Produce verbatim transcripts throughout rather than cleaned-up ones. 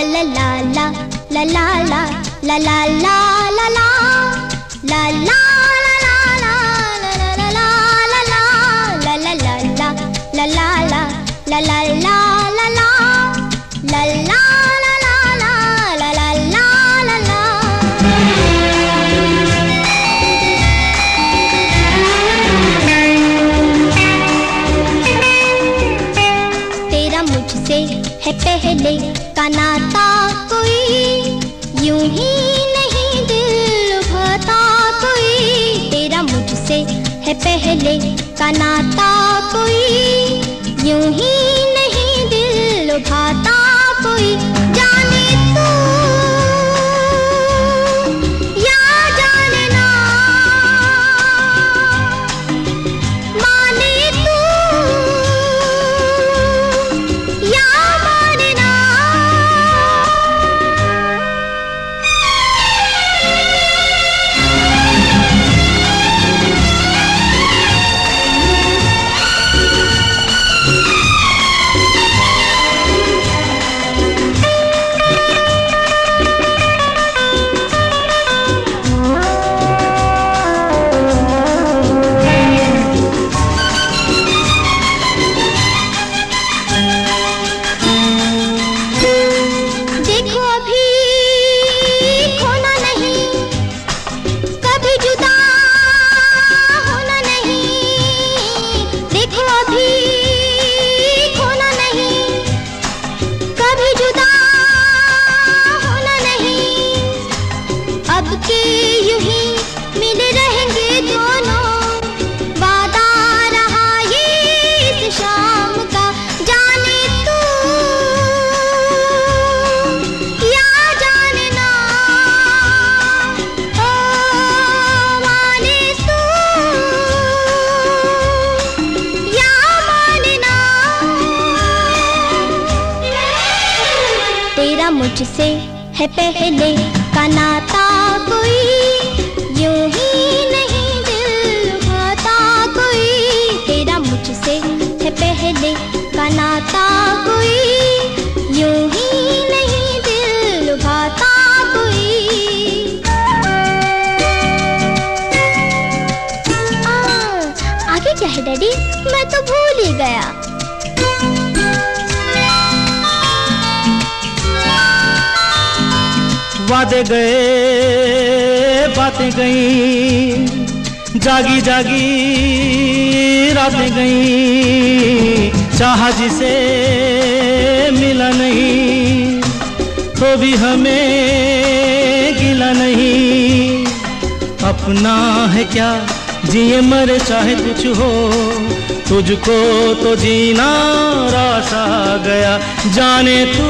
la la la la la la la la la la la la la La la la la la la la la la la la la la la। तेरा मुझसे है पहले का नाता कोई, यूं ही नहीं दिल लुभाता कोई। तेरा मुझसे है पहले का नाता कोई, यूं ही नहीं दिल लुभाता कोई। जाने तू या जाने ना, माने तू या माने ना। तेरा मुझसे है पहले का नाता कोई, यूं ही नहीं दिल लुभाता कोई। तेरा मुझसे है पहले का नाता कोई, यूं ही नहीं दिल लुभाता कोई। आ, आगे क्या है डैडी, मैं तो भूल ही गया। वादे गए बातें गईं, जागी जागी रातें गईं। चाहा जिसे मिला नहीं, तो भी हमें गिला नहीं। अपना है क्या जिए मरे चाहे कुछ हो, तुझको तो जीना रास आ गया। जाने तू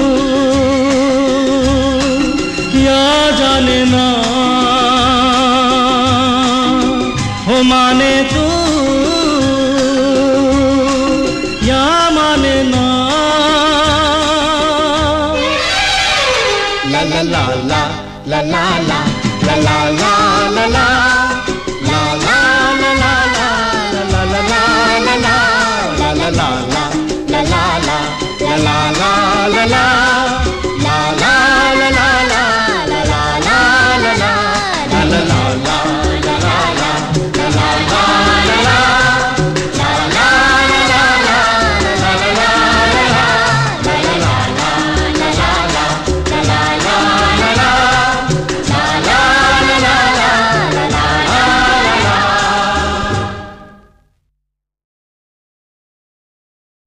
या जाने ना, हो माने तू या माने ना। ला ला ला ला ला ला ला ला ला ला ला।